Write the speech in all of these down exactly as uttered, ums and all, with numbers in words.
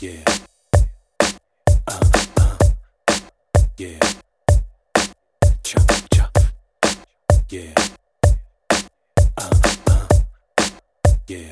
Yeah. Uh, uh, yeah. Cha, cha. Yeah. Uh, uh, yeah.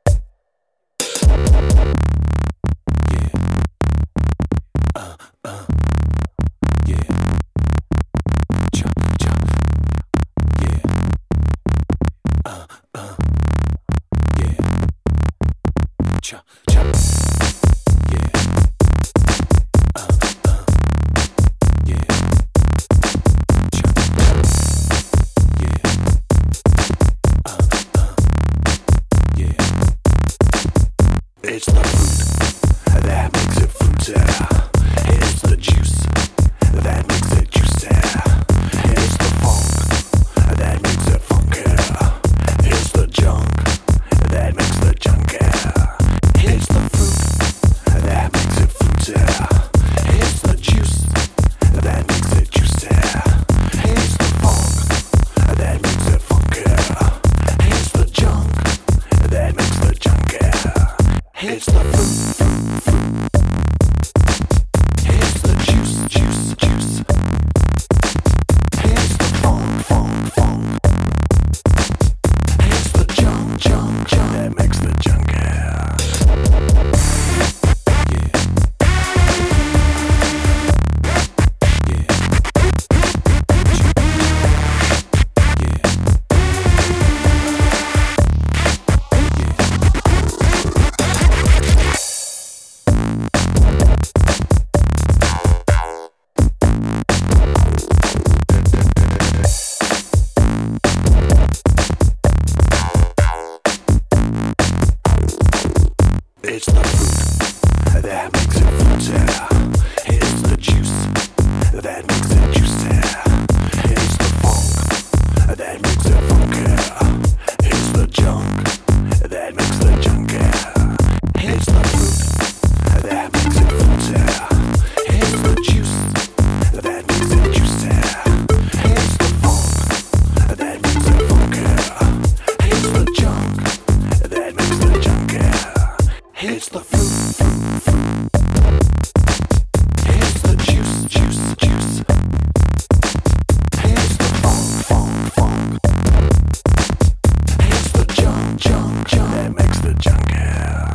Yeah. Uh, uh, yeah. Cha, cha. Yeah. Uh, uh, yeah. Cha, cha. Yeah. Uh, uh, yeah. Cha, cha. Yeah. Uh, uh, yeah. It's the fruit that makes it fruitier. It's the juice that makes it juicier. It's the funk that makes it funkier. It's the junk that makes the junkier. It's the fruit that makes it fruitier. It's the juice that makes it juicier. It's the funk that makes it funkier. It's the junk that makes the junkier. It's the fruit, fruit, fruit. It's the juice, juice, juice. It's the funk, funk, funk. It's the junk, junk, junk that makes the junkier. Yeah. Yeah. It's the fruit that makes it fruitier. It's the juice that makes it juicier. It's the funk that makes it funkier. It's the junk that makes the junkier. It's the fruit that makes it fruitier. It's the juice that makes it juicier. It's the funk that makes it funkier. It's the junk that makes the junkier. It's the fruit, fruit, fruit. It's the juice, juice, juice. It's the funk, funk, funk. It's the junk, junk, junk that makes the junkier.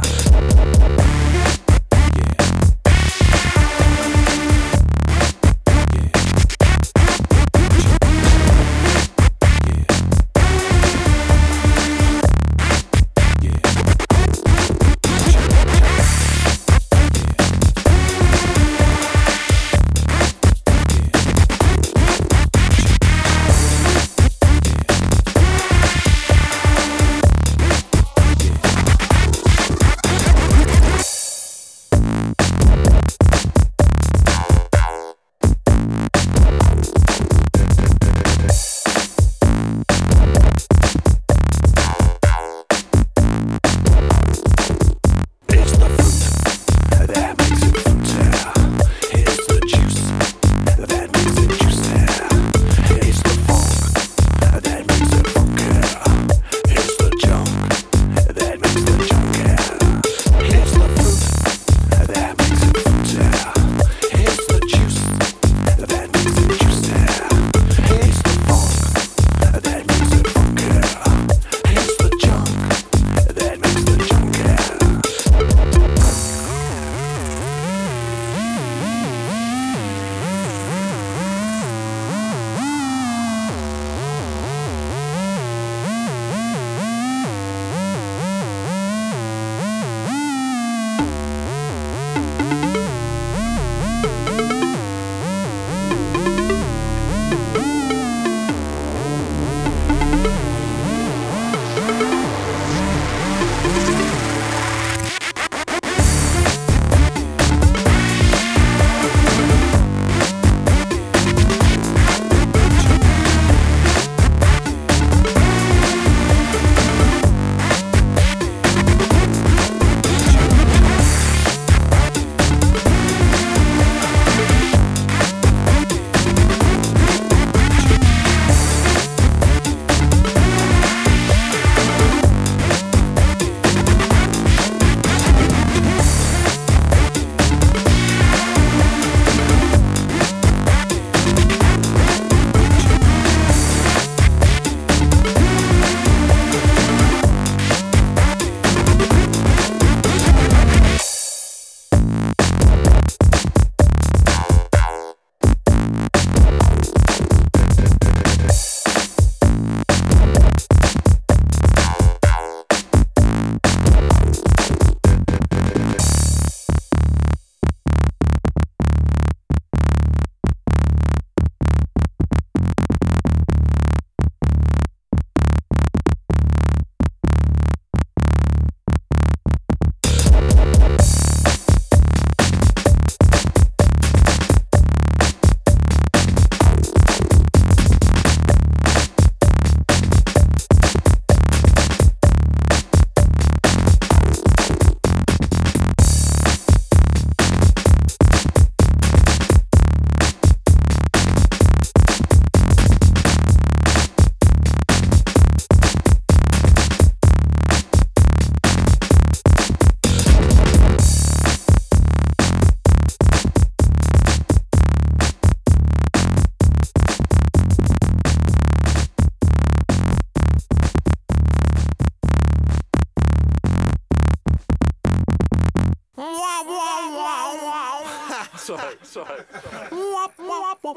Słuchaj, słuchaj.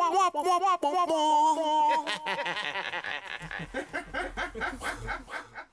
Słuchaj.